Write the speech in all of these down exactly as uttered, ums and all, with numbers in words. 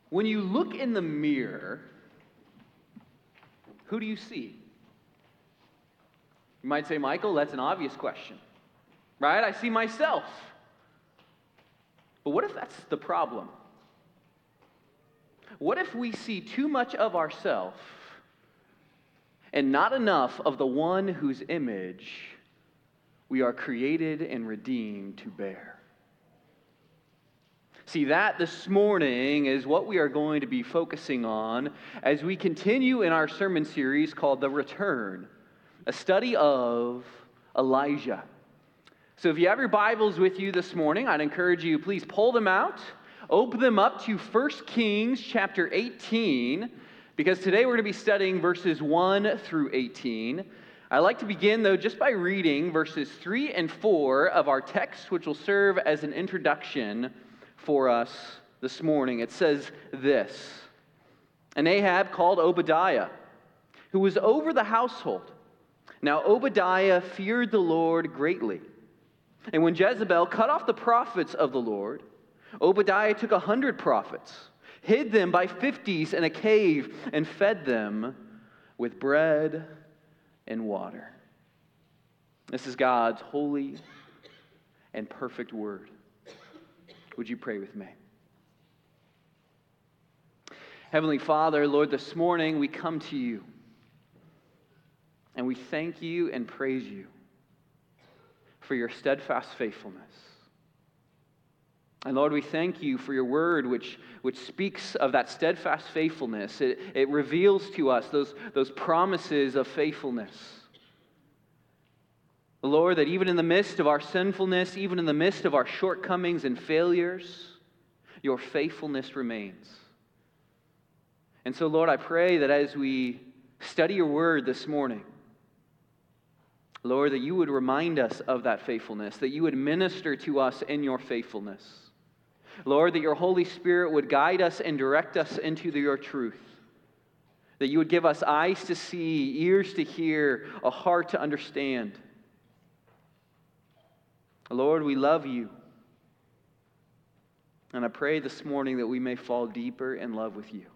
When you look in the mirror, who do you see? You might say, Michael, that's an obvious question, right? I see myself. But what if that's the problem? What if we see too much of ourselves and not enough of the one whose image we are created and redeemed to bear? See, that this morning is what we are going to be focusing on as we continue in our sermon series called The Return, a study of Elijah. So if you have your Bibles with you this morning, I'd encourage you, please pull them out, open them up to First Kings chapter eighteen, because today we're going to be studying verses one through eighteen. I'd like to begin, though, just by reading verses three and four of our text, which will serve as an introduction for us this morning. It says this: And Ahab called Obadiah, who was over the household. Now Obadiah feared the Lord greatly. And when Jezebel cut off the prophets of the Lord, Obadiah took a hundred prophets, hid them by fifties in a cave, and fed them with bread and water. This is God's holy and perfect word. Would you pray with me? Heavenly Father, Lord, this morning we come to you and we thank you and praise you for your steadfast faithfulness. And Lord, we thank you for your word which, which speaks of that steadfast faithfulness. It, it reveals to us those, those promises of faithfulness. Lord, that even in the midst of our sinfulness, even in the midst of our shortcomings and failures, your faithfulness remains. And so, Lord, I pray that as we study your word this morning, Lord, that you would remind us of that faithfulness, that you would minister to us in your faithfulness. Lord, that your Holy Spirit would guide us and direct us into your truth, that you would give us eyes to see, ears to hear, a heart to understand. Lord, we love you. And I pray this morning that we may fall deeper in love with you.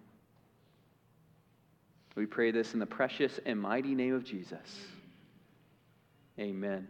We pray this in the precious and mighty name of Jesus. Amen.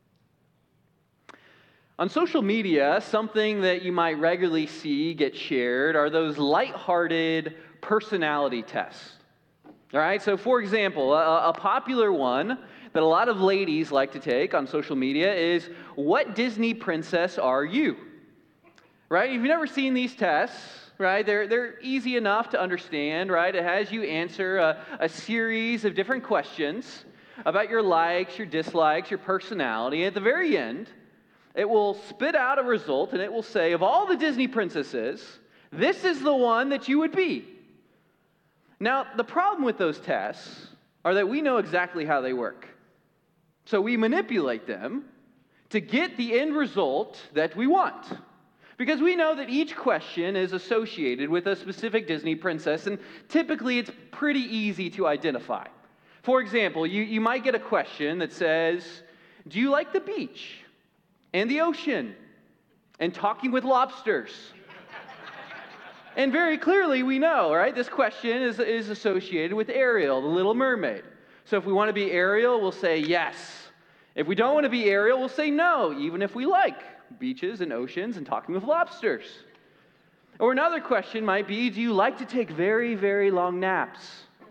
On social media, something that you might regularly see get shared are those lighthearted personality tests. All right, so for example, a, a popular one that a lot of ladies like to take on social media is, what Disney princess are you? Right? If you've never seen these tests, right, they're, they're easy enough to understand, right? It has you answer a, a series of different questions about your likes, your dislikes, your personality. At the very end, it will spit out a result, and it will say, of all the Disney princesses, this is the one that you would be. Now, the problem with those tests are that we know exactly how they work. So we manipulate them to get the end result that we want. Because we know that each question is associated with a specific Disney princess, and typically it's pretty easy to identify. For example, you, you might get a question that says, do you like the beach and the ocean and talking with lobsters? And very clearly we know, right? This question is, is associated with Ariel, the Little Mermaid. So if we want to be Ariel, we'll say yes. If we don't want to be Ariel, we'll say no, even if we like beaches and oceans and talking with lobsters. Or another question might be, do you like to take very, very long naps?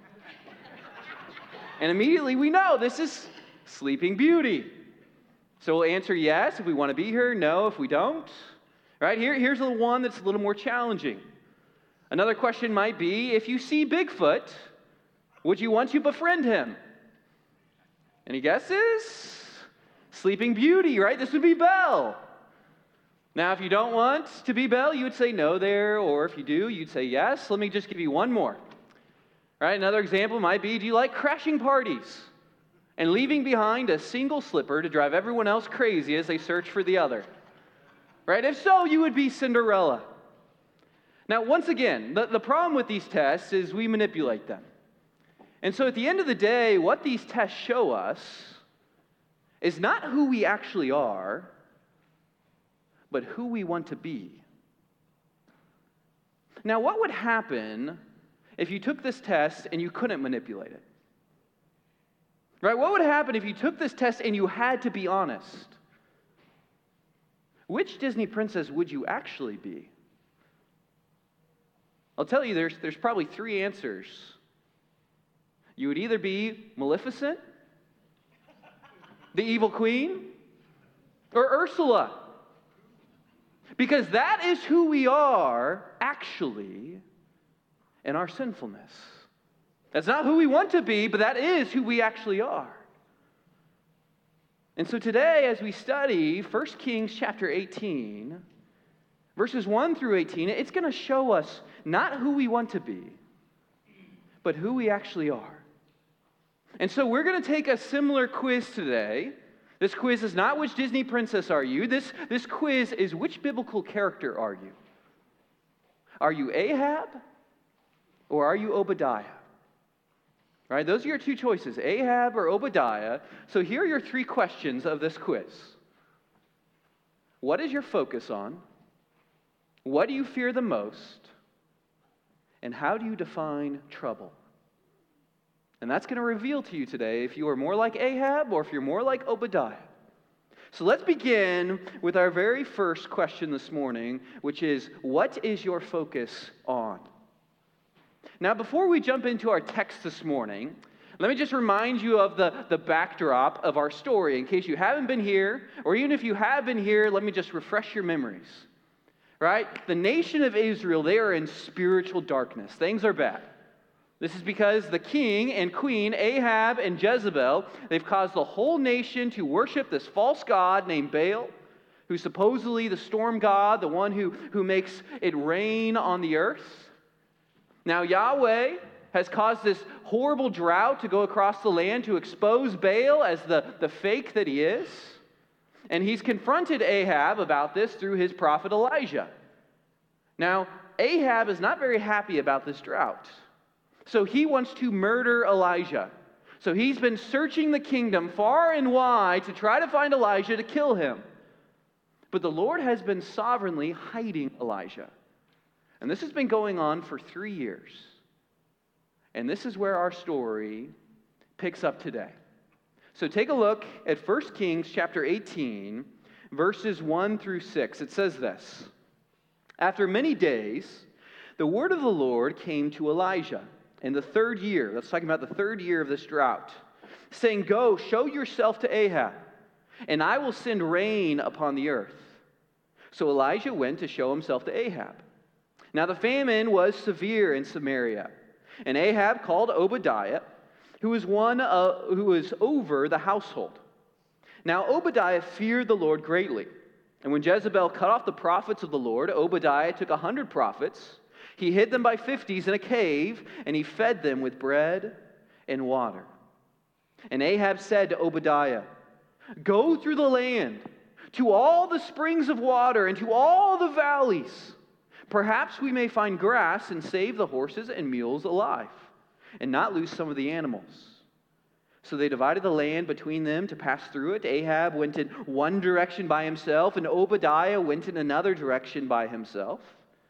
And immediately we know this is Sleeping Beauty. So we'll answer yes if we want to be here, no if we don't. Right? Here, here's the one that's a little more challenging. Another question might be, if you see Bigfoot, would you want to befriend him? Any guesses? Sleeping Beauty, right? This would be Belle. Now, if you don't want to be Belle, you would say no there, or if you do, you'd say yes. Let me just give you one more. Right? Another example might be, do you like crashing parties and leaving behind a single slipper to drive everyone else crazy as they search for the other? Right? If so, you would be Cinderella. Now, once again, the, the problem with these tests is we manipulate them. And so at the end of the day, what these tests show us is not who we actually are, but who we want to be. Now, what would happen if you took this test and you couldn't manipulate it? Right? What would happen if you took this test and you had to be honest? Which Disney princess would you actually be? I'll tell you, there's, there's probably three answers. You would either be Maleficent, the evil queen, or Ursula. Because that is who we are, actually, in our sinfulness. That's not who we want to be, but that is who we actually are. And so today, as we study First Kings chapter eighteen, verses one through eighteen, it's going to show us not who we want to be, but who we actually are. And so we're going to take a similar quiz today. This quiz is not which Disney princess are you. This, this quiz is which biblical character are you? Are you Ahab or are you Obadiah? Right? Those are your two choices, Ahab or Obadiah. So here are your three questions of this quiz. What is your focus on? What do you fear the most? And how do you define trouble? And that's going to reveal to you today if you are more like Ahab or if you're more like Obadiah. So let's begin with our very first question this morning, which is, what is your focus on? Now, before we jump into our text this morning, let me just remind you of the, the backdrop of our story. In case you haven't been here, or even if you have been here, let me just refresh your memories. Right? The nation of Israel, they are in spiritual darkness. Things are bad. This is because the king and queen, Ahab and Jezebel, they've caused the whole nation to worship this false god named Baal, who's supposedly the storm god, the one who, who makes it rain on the earth. Now, Yahweh has caused this horrible drought to go across the land to expose Baal as the, the fake that he is. And he's confronted Ahab about this through his prophet Elijah. Now, Ahab is not very happy about this drought. So he wants to murder Elijah. So he's been searching the kingdom far and wide to try to find Elijah to kill him. But the Lord has been sovereignly hiding Elijah. And this has been going on for three years. And this is where our story picks up today. So take a look at First Kings chapter eighteen, verses one through six. It says this: After many days, the word of the Lord came to Elijah in the third year. That's talking about the third year of this drought, saying, Go, show yourself to Ahab, and I will send rain upon the earth. So Elijah went to show himself to Ahab. Now the famine was severe in Samaria, and Ahab called Obadiah, who was one uh, who was over the household. Now Obadiah feared the Lord greatly, and when Jezebel cut off the prophets of the Lord, Obadiah took a hundred prophets. He hid them by fifties in a cave, and he fed them with bread and water. And Ahab said to Obadiah, Go through the land, to all the springs of water, and to all the valleys. Perhaps we may find grass and save the horses and mules alive, and not lose some of the animals. So they divided the land between them to pass through it. Ahab went in one direction by himself, and Obadiah went in another direction by himself.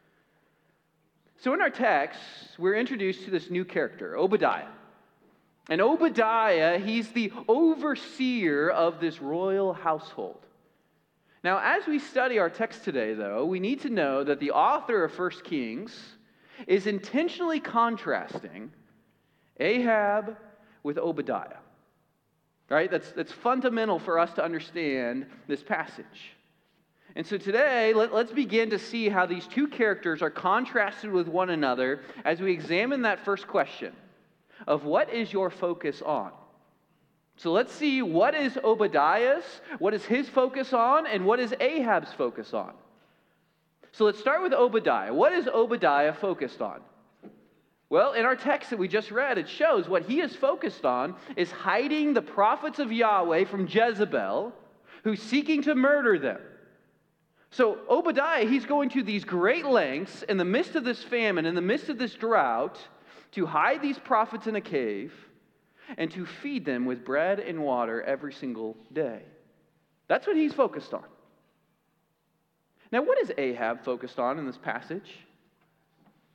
So in our text, we're introduced to this new character, Obadiah. And Obadiah, he's the overseer of this royal household. Now, as we study our text today, though, we need to know that the author of First Kings is intentionally contrasting Ahab with Obadiah. Right? That's, that's fundamental for us to understand this passage. And so today, let, let's begin to see how these two characters are contrasted with one another as we examine that first question of what is your focus on? So let's see what is Obadiah's, what is his focus on, and what is Ahab's focus on. So let's start with Obadiah. What is Obadiah focused on? Well, in our text that we just read, it shows what he is focused on is hiding the prophets of Yahweh from Jezebel, who's seeking to murder them. So Obadiah, he's going to these great lengths in the midst of this famine, in the midst of this drought, to hide these prophets in a cave and to feed them with bread and water every single day. That's what he's focused on. Now, what is Ahab focused on in this passage?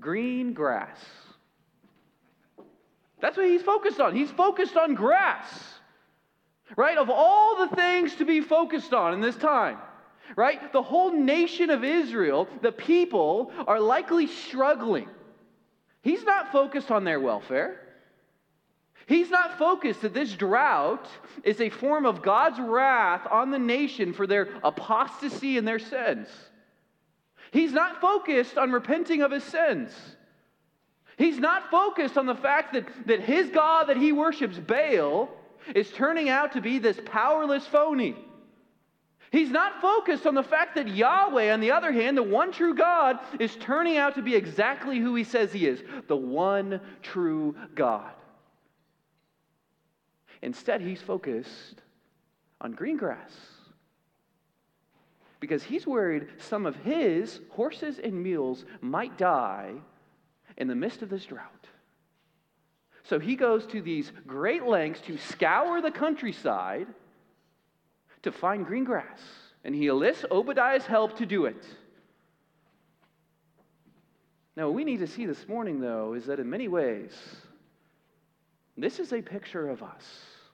Green grass. That's what he's focused on. He's focused on grass. Right? Of all the things to be focused on in this time, right? The whole nation of Israel, the people, are likely struggling. He's not focused on their welfare. He's not focused that this drought is a form of God's wrath on the nation for their apostasy and their sins. He's not focused on repenting of his sins. He's not focused on the fact that, that his God that he worships, Baal, is turning out to be this powerless phony. He's not focused on the fact that Yahweh, on the other hand, the one true God, is turning out to be exactly who he says he is, the one true God. Instead, he's focused on green grass. Because he's worried some of his horses and mules might die in the midst of this drought. So he goes to these great lengths to scour the countryside to find green grass. And he enlists Obadiah's help to do it. Now, what we need to see this morning, though, is that in many ways, this is a picture of us.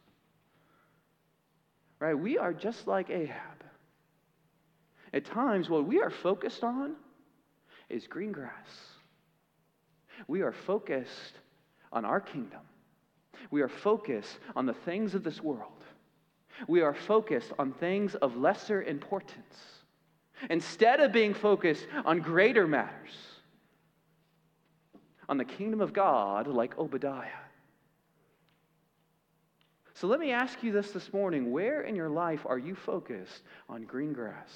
Right? We are just like Ahab. At times, what we are focused on is green grass. We are focused on our kingdom. We are focused on the things of this world. We are focused on things of lesser importance, instead of being focused on greater matters, on the kingdom of God like Obadiah. So let me ask you this this morning. Where in your life are you focused on green grass?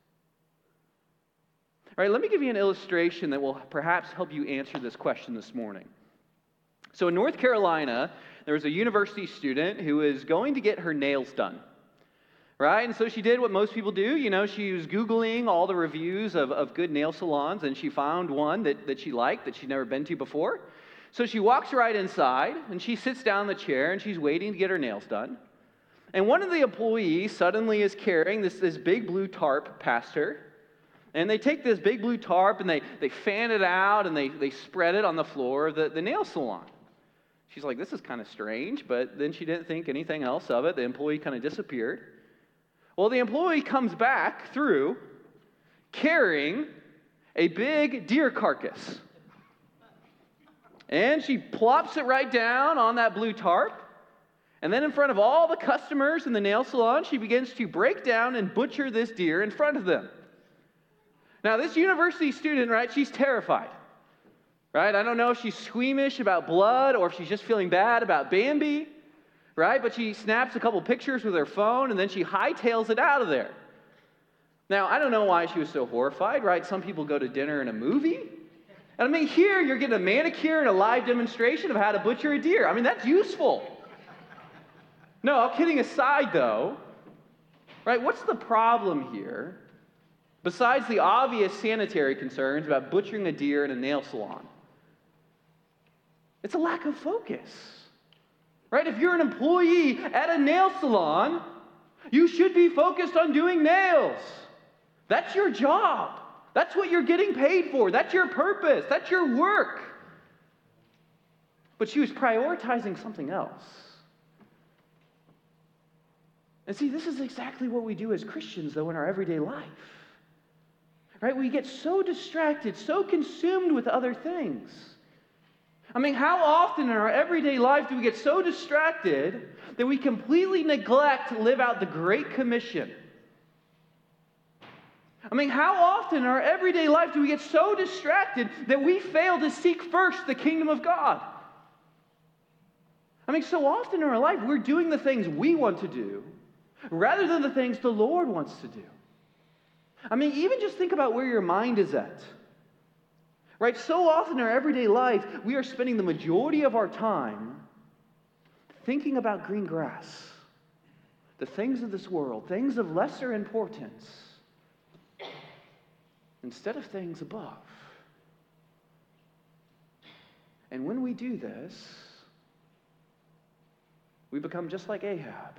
All right, let me give you an illustration that will perhaps help you answer this question this morning. So in North Carolina, there was a university student who was going to get her nails done. Right? And so she did what most people do. You know, she was Googling all the reviews of, of good nail salons, and she found one that, that she liked, that she'd never been to before. So she walks right inside, and she sits down in the chair, and she's waiting to get her nails done. And one of the employees suddenly is carrying this, this big blue tarp past her. And they take this big blue tarp, and they, they fan it out, and they, they spread it on the floor of the, the nail salon. She's like, this is kind of strange, but then she didn't think anything else of it. The employee kind of disappeared. Well, the employee comes back through carrying a big deer carcass. And she plops it right down on that blue tarp. And then in front of all the customers in the nail salon, she begins to break down and butcher this deer in front of them. Now, this university student, right, she's terrified. Right? I don't know if she's squeamish about blood or if she's just feeling bad about Bambi. Right? But she snaps a couple pictures with her phone, and then she hightails it out of there. Now, I don't know why she was so horrified, right? Some people go to dinner and a movie. And I mean, here you're getting a manicure and a live demonstration of how to butcher a deer. I mean, that's useful. No, all kidding aside, though, right? What's the problem here, besides the obvious sanitary concerns about butchering a deer in a nail salon? It's a lack of focus. Right? If you're an employee at a nail salon, you should be focused on doing nails. That's your job. That's what you're getting paid for. That's your purpose. That's your work. But she was prioritizing something else. And see, this is exactly what we do as Christians, though, in our everyday life. Right? We get so distracted, so consumed with other things. I mean, how often in our everyday life do we get so distracted that we completely neglect to live out the Great Commission? I mean, how often in our everyday life do we get so distracted that we fail to seek first the kingdom of God? I mean, so often in our life, we're doing the things we want to do rather than the things the Lord wants to do. I mean, even just think about where your mind is at. Right? So often in our everyday life, we are spending the majority of our time thinking about green grass, the things of this world, things of lesser importance, instead of things above. And when we do this, we become just like Ahab.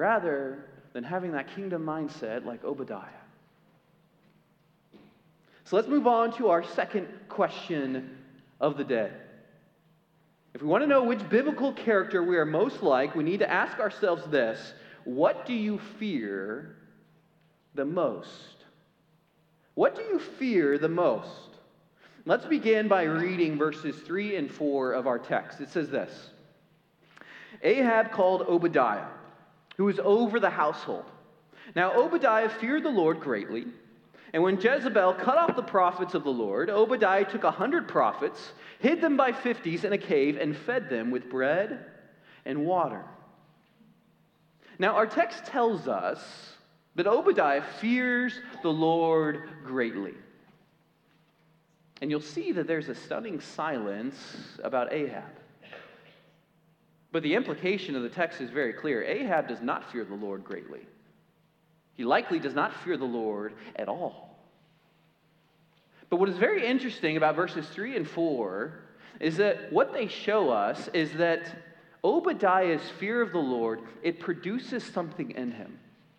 Rather than having that kingdom mindset like Obadiah. So let's move on to our second question of the day. If we want to know which biblical character we are most like, we need to ask ourselves this: what do you fear the most? What do you fear the most? Let's begin by reading verses three and four of our text. It says this: Ahab called Obadiah, who was over the household. Now Obadiah feared the Lord greatly, and when Jezebel cut off the prophets of the Lord, Obadiah took a hundred prophets, hid them by fifties in a cave, and fed them with bread and water. Now our text tells us that Obadiah fears the Lord greatly. And you'll see that there's a stunning silence about Ahab. But the implication of the text is very clear. Ahab does not fear the Lord greatly. He likely does not fear the Lord at all. But what is very interesting about verses three and four is that what they show us is that Obadiah's fear of the Lord, it produces something in him.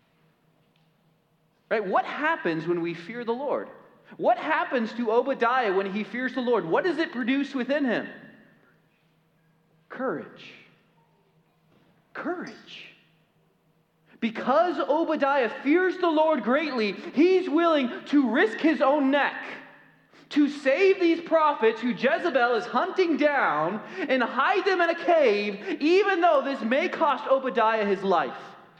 Right? What happens when we fear the Lord? What happens to Obadiah when he fears the Lord? What does it produce within him? Courage. Courage. Because Obadiah fears the Lord greatly, he's willing to risk his own neck to save these prophets who Jezebel is hunting down and hide them in a cave, even though this may cost Obadiah his life.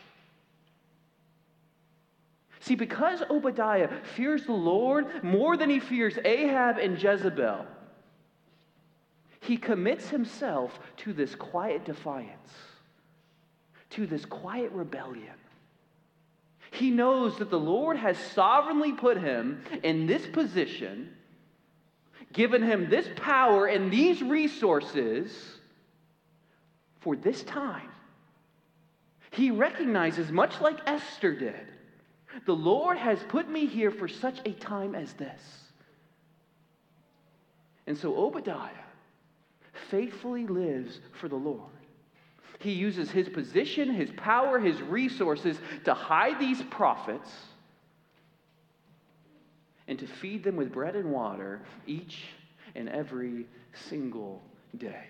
See, because Obadiah fears the Lord more than he fears Ahab and Jezebel, he commits himself to this quiet defiance, to this quiet rebellion. He knows that the Lord has sovereignly put him in this position, given him this power and these resources for this time. He recognizes, much like Esther did, the Lord has put me here for such a time as this. And so Obadiah faithfully lives for the Lord. He uses his position, his power, his resources to hide these prophets and to feed them with bread and water each and every single day.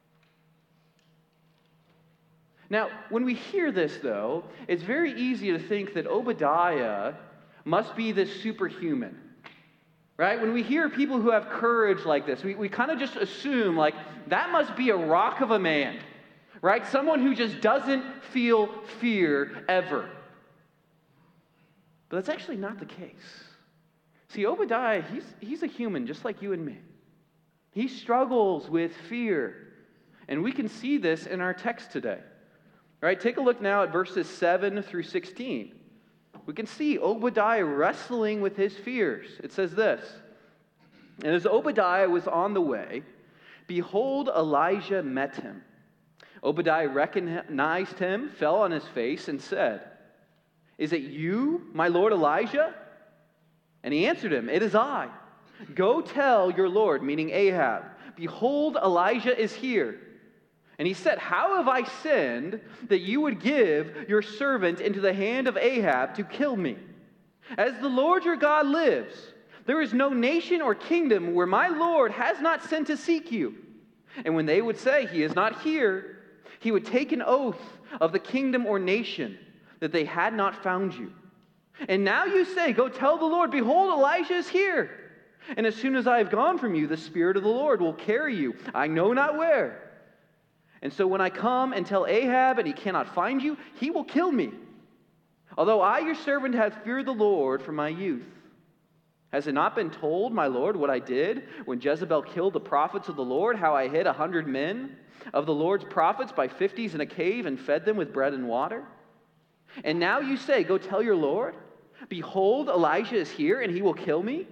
Now, when we hear this, though, it's very easy to think that Obadiah must be this superhuman, right? When we hear people who have courage like this, we, we kind of just assume, like, that must be a rock of a man, right? Someone who just doesn't feel fear ever. But that's actually not the case. See, Obadiah, he's, he's a human just like you and me. He struggles with fear. And we can see this in our text today. All right, take a look now at verses seven through sixteen. We can see Obadiah wrestling with his fears. It says this: And as Obadiah was on the way, behold, Elijah met him. Obadiah recognized him, fell on his face, and said, Is it you, my lord Elijah? And he answered him, It is I. Go tell your lord, meaning Ahab, behold, Elijah is here. And he said, How have I sinned that you would give your servant into the hand of Ahab to kill me? As the Lord your God lives, there is no nation or kingdom where my Lord has not sent to seek you. And when they would say, He is not here, he would take an oath of the kingdom or nation that they had not found you. And now you say, Go tell the Lord, behold, Elijah is here. And as soon as I have gone from you, the Spirit of the Lord will carry you, I know not where. And so when I come and tell Ahab and he cannot find you, he will kill me. Although I, your servant, have feared the Lord from my youth. Has it not been told, my Lord, what I did when Jezebel killed the prophets of the Lord, how I hid a hundred men of the Lord's prophets by fifties in a cave and fed them with bread and water? And now you say, Go tell your Lord, behold, Elijah is here and he will kill me.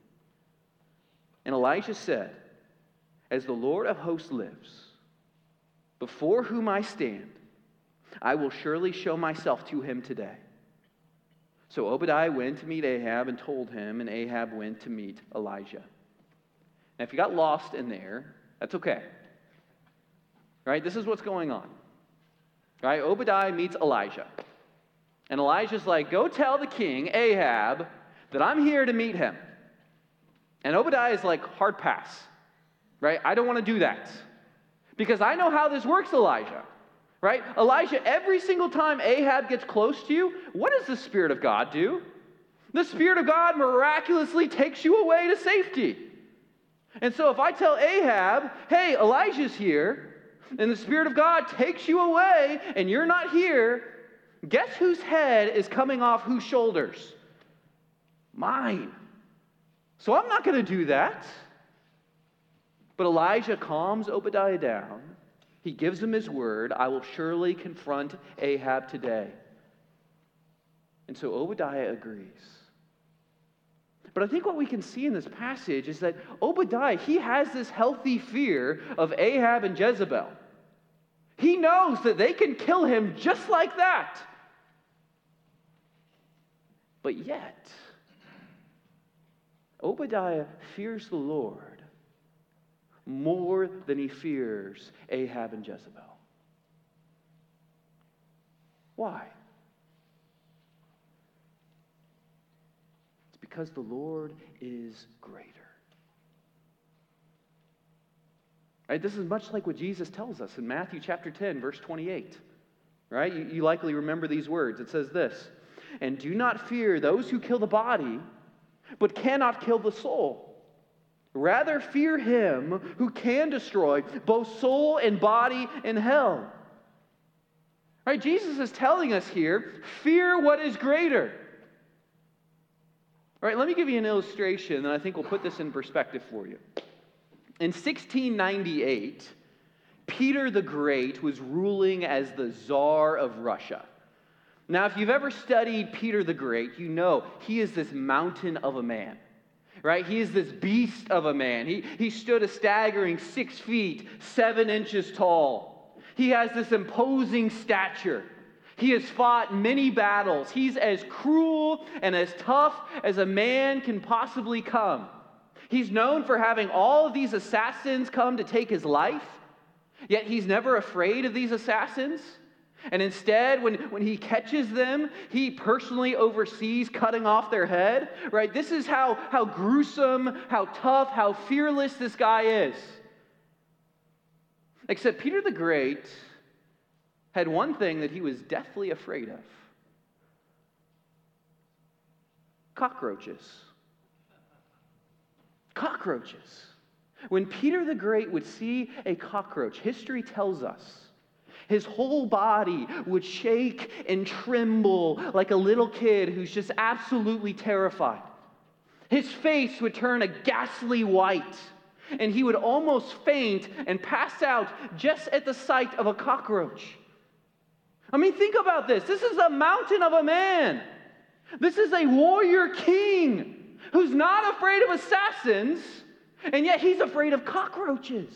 And Elijah said, As the Lord of hosts lives, before whom I stand, I will surely show myself to him today. So Obadiah went to meet Ahab and told him, and Ahab went to meet Elijah. Now, if you got lost in there, that's okay. Right? This is what's going on. Right? Obadiah meets Elijah. And Elijah's like, Go tell the king, Ahab, that I'm here to meet him. And Obadiah is like, hard pass, right? I don't want to do that. Because I know how this works, Elijah, right? Elijah, every single time Ahab gets close to you, what does the Spirit of God do? The Spirit of God miraculously takes you away to safety. And so if I tell Ahab, hey, Elijah's here, and the Spirit of God takes you away, and you're not here, guess whose head is coming off whose shoulders? Mine. So I'm not going to do that. But Elijah calms Obadiah down. He gives him his word, I will surely confront Ahab today. And so Obadiah agrees. But I think what we can see in this passage is that Obadiah, he has this healthy fear of Ahab and Jezebel. He knows that they can kill him just like that. But yet, Obadiah fears the Lord more than he fears Ahab and Jezebel. Why? It's because the Lord is greater. Right? This is much like what Jesus tells us in Matthew chapter ten, verse twenty-eight. Right? You, you likely remember these words. It says this, and do not fear those who kill the body, but cannot kill the soul. Rather fear him who can destroy both soul and body in hell. Right? Jesus is telling us here, fear what is greater. All right, let me give you an illustration, and I think we'll put this in perspective for you. In sixteen ninety-eight, Peter the Great was ruling as the Tsar of Russia. Now, if you've ever studied Peter the Great, you know he is this mountain of a man. Right? He is this beast of a man. He, he stood a staggering six feet, seven inches tall. He has this imposing stature. He has fought many battles. He's as cruel and as tough as a man can possibly come. He's known for having all of these assassins come to take his life, yet he's never afraid of these assassins. And instead, when, when he catches them, he personally oversees cutting off their head, right? This is how, how gruesome, how tough, how fearless this guy is. Except Peter the Great had one thing that he was deathly afraid of. Cockroaches. Cockroaches. When Peter the Great would see a cockroach, history tells us, his whole body would shake and tremble like a little kid who's just absolutely terrified. His face would turn a ghastly white, and he would almost faint and pass out just at the sight of a cockroach. I mean, think about this. This is a mountain of a man. This is a warrior king who's not afraid of assassins, and yet he's afraid of cockroaches.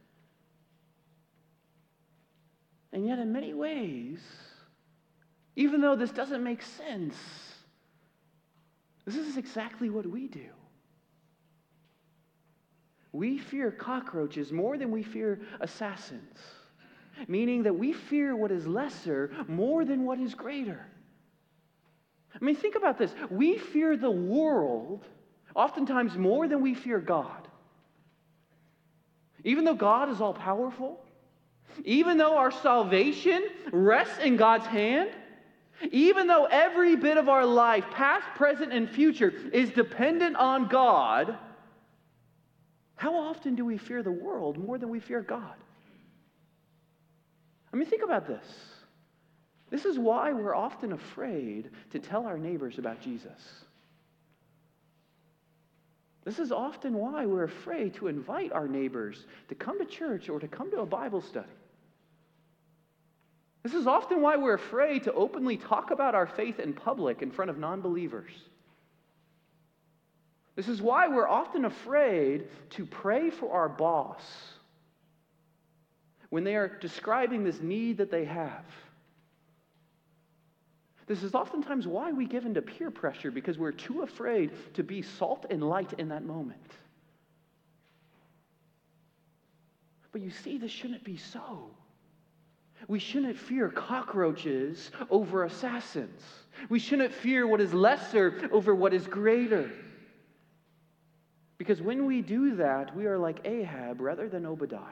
And yet, in many ways, even though this doesn't make sense, this is exactly what we do. We fear cockroaches more than we fear assassins, meaning that we fear what is lesser more than what is greater. I mean, think about this. We fear the world oftentimes more than we fear God. Even though God is all-powerful, even though our salvation rests in God's hand, even though every bit of our life, past, present, and future, is dependent on God, how often do we fear the world more than we fear God? I mean, think about this. This is why we're often afraid to tell our neighbors about Jesus. This is often why we're afraid to invite our neighbors to come to church or to come to a Bible study. This is often why we're afraid to openly talk about our faith in public in front of non-believers. This is why we're often afraid to pray for our boss when they are describing this need that they have. This is oftentimes why we give into peer pressure, because we're too afraid to be salt and light in that moment. But you see, this shouldn't be so. We shouldn't fear cockroaches over assassins. We shouldn't fear what is lesser over what is greater. Because when we do that, we are like Ahab rather than Obadiah.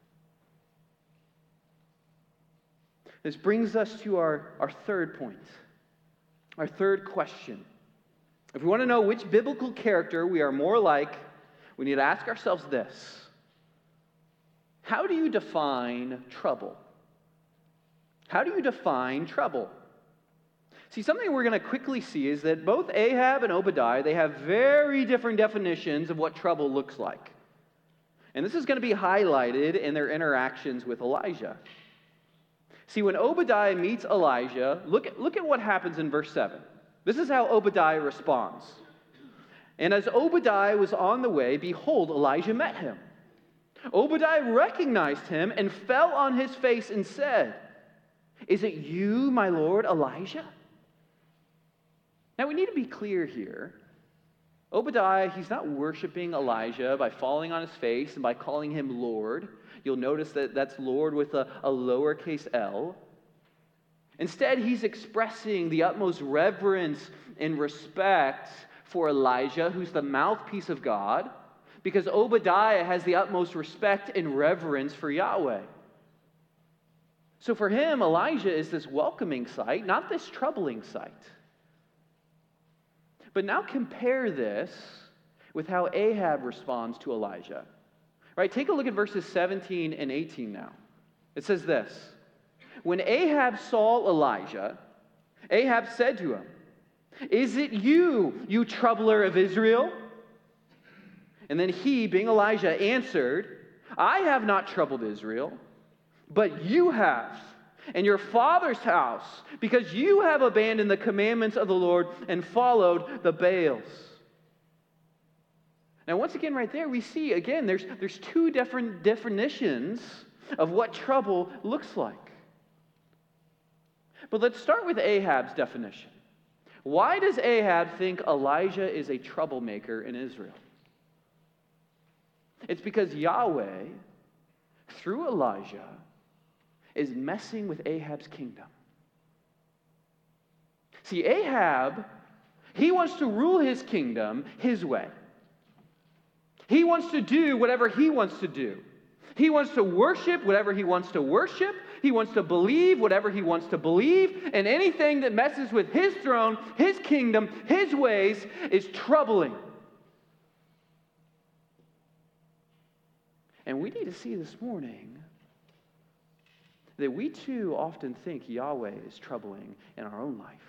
This brings us to our, our third point, our third question. If we want to know which biblical character we are more like, we need to ask ourselves this. How do you define trouble? How do you define trouble? See, something we're going to quickly see is that both Ahab and Obadiah, they have very different definitions of what trouble looks like. And this is going to be highlighted in their interactions with Elijah. See, when Obadiah meets Elijah, look at, look at what happens in verse seven. This is how Obadiah responds. And as Obadiah was on the way, behold, Elijah met him. Obadiah recognized him and fell on his face and said, "Is it you, my lord Elijah?" Now we need to be clear here. Obadiah, he's not worshiping Elijah by falling on his face and by calling him Lord. You'll notice that that's Lord with a, a lowercase l. Instead, he's expressing the utmost reverence and respect for Elijah, who's the mouthpiece of God, because Obadiah has the utmost respect and reverence for Yahweh. So for him, Elijah is this welcoming sight, not this troubling sight. But now compare this with how Ahab responds to Elijah. Right? Take a look at verses seventeen and eighteen now. It says this. When Ahab saw Elijah, Ahab said to him, "Is it you, you troubler of Israel?" And then he, being Elijah, answered, "I have not troubled Israel, but you have, and your father's house, because you have abandoned the commandments of the Lord and followed the Baals." Now, once again, right there, we see, again, there's, there's two different definitions of what trouble looks like. But let's start with Ahab's definition. Why does Ahab think Elijah is a troublemaker in Israel? It's because Yahweh, through Elijah, is messing with Ahab's kingdom. See, Ahab, he wants to rule his kingdom his way. He wants to do whatever he wants to do. He wants to worship whatever he wants to worship. He wants to believe whatever he wants to believe. And anything that messes with his throne, his kingdom, his ways is troubling. And we need to see this morning that we too often think Yahweh is troubling in our own life.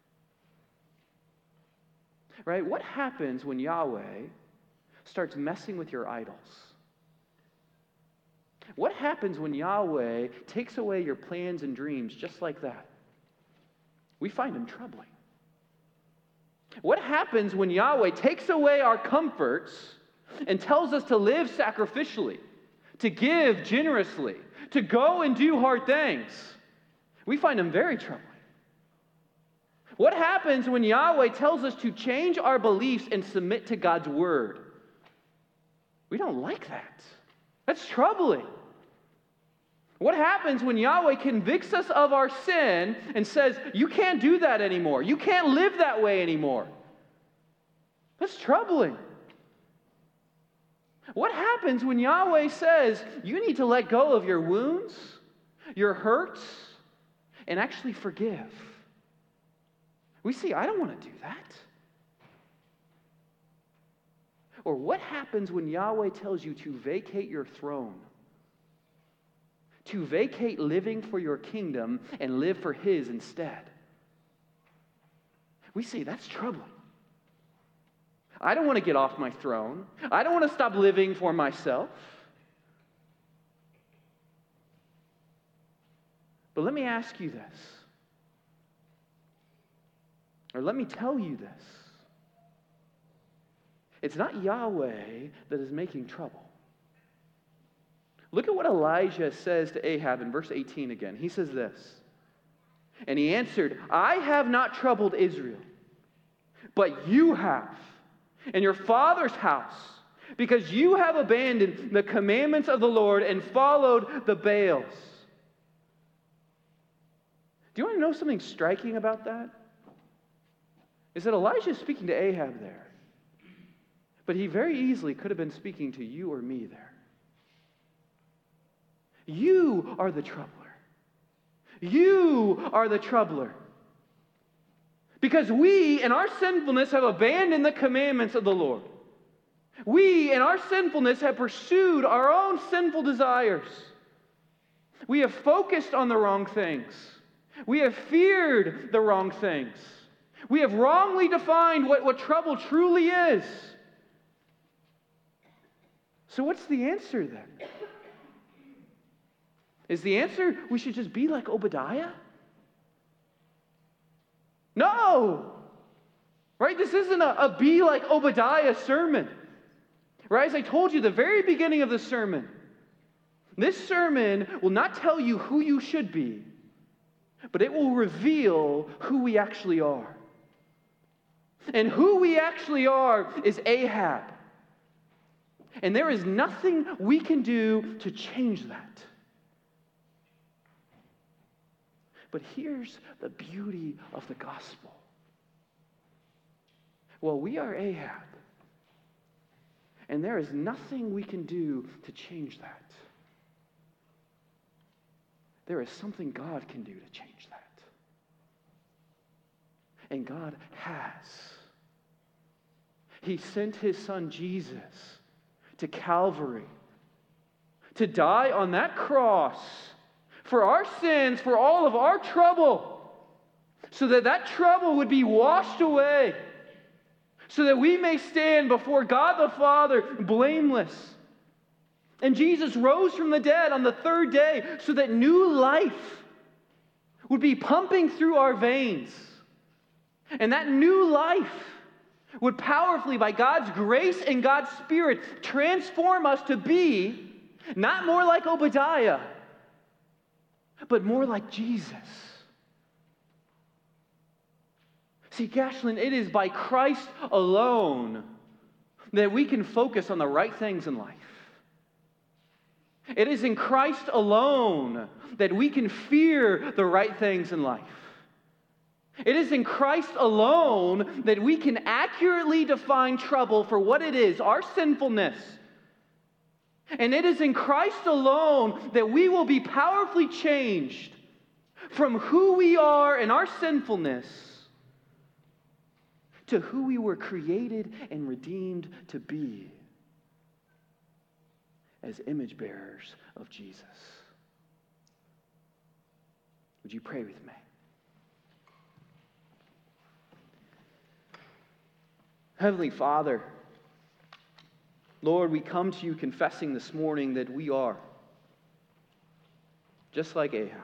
Right? What happens when Yahweh starts messing with your idols? What happens when Yahweh takes away your plans and dreams just like that? We find him troubling. What happens when Yahweh takes away our comforts and tells us to live sacrificially, to give generously, to go and do hard things? We find him very troubling. What happens when Yahweh tells us to change our beliefs and submit to God's word? We don't like that. That's troubling. What happens when Yahweh convicts us of our sin and says, "You can't do that anymore. You can't live that way anymore"? That's troubling. What happens when Yahweh says, "You need to let go of your wounds, your hurts, and actually forgive"? We see, I don't want to do that. Or what happens when Yahweh tells you to vacate your throne, to vacate living for your kingdom and live for his instead? We see that's troubling. I don't want to get off my throne. I don't want to stop living for myself. But let me ask you this, or let me tell you this. It's not Yahweh that is making trouble. Look at what Elijah says to Ahab in verse eighteen again. He says this, "And he answered, I have not troubled Israel, but you have, and your father's house, because you have abandoned the commandments of the Lord and followed the Baals." Do you want to know something striking about that? Is that Elijah is speaking to Ahab there. But he very easily could have been speaking to you or me there. You are the troubler. You are the troubler. Because we, in our sinfulness, have abandoned the commandments of the Lord. We, in our sinfulness, have pursued our own sinful desires. We have focused on the wrong things. We have feared the wrong things. We have wrongly defined what, what trouble truly is. So what's the answer then? Is the answer we should just be like Obadiah? No! Right? This isn't a, a be like Obadiah sermon. Right? As I told you at the very beginning of the sermon, this sermon will not tell you who you should be, but it will reveal who we actually are. And who we actually are is Ahab. And there is nothing we can do to change that. But here's the beauty of the gospel. Well, we are Ahab. And there is nothing we can do to change that. There is something God can do to change that. And God has. He sent his son Jesus to Calvary to die on that cross for our sins, for all of our trouble, so that that trouble would be washed away, so that we may stand before God the Father blameless. And Jesus rose from the dead on the third day so that new life would be pumping through our veins. And that new life would powerfully, by God's grace and God's Spirit, transform us to be not more like Obadiah, but more like Jesus. See, Gashlin, it is by Christ alone that we can focus on the right things in life. It is in Christ alone that we can fear the right things in life. It is in Christ alone that we can accurately define trouble for what it is, our sinfulness. And it is in Christ alone that we will be powerfully changed from who we are in our sinfulness to who we were created and redeemed to be as image bearers of Jesus. Would you pray with me? Heavenly Father, Lord, we come to you confessing this morning that we are just like Ahab.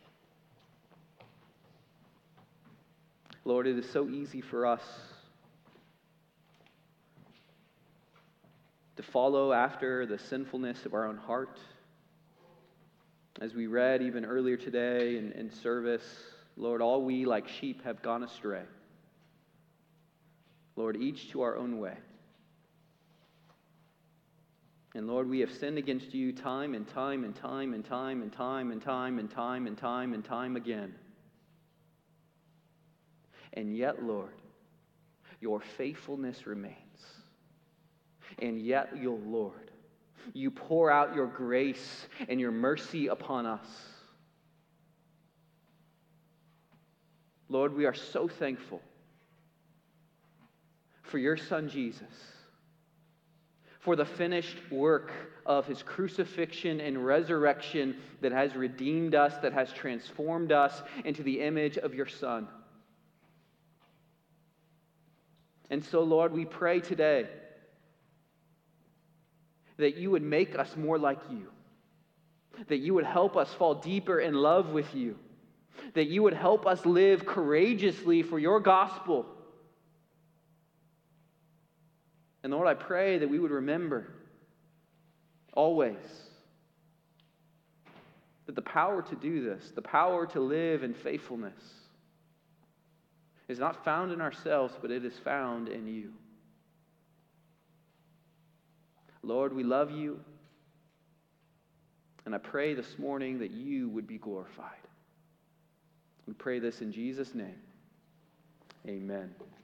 Lord, it is so easy for us to follow after the sinfulness of our own heart. As we read even earlier today in, in service, Lord, all we like sheep have gone astray. Lord, each to our own way. And Lord, we have sinned against you time and time and time and time and time and time and time and time and time again. And yet, Lord, your faithfulness remains. And yet, your Lord, you pour out your grace and your mercy upon us. Lord, we are so thankful for your Son Jesus, for the finished work of his crucifixion and resurrection that has redeemed us, that has transformed us into the image of your Son. And so, Lord, we pray today that you would make us more like you, that you would help us fall deeper in love with you, that you would help us live courageously for your gospel. And Lord, I pray that we would remember always that the power to do this, the power to live in faithfulness, is not found in ourselves, but it is found in you. Lord, we love you, and I pray this morning that you would be glorified. We pray this in Jesus' name. Amen.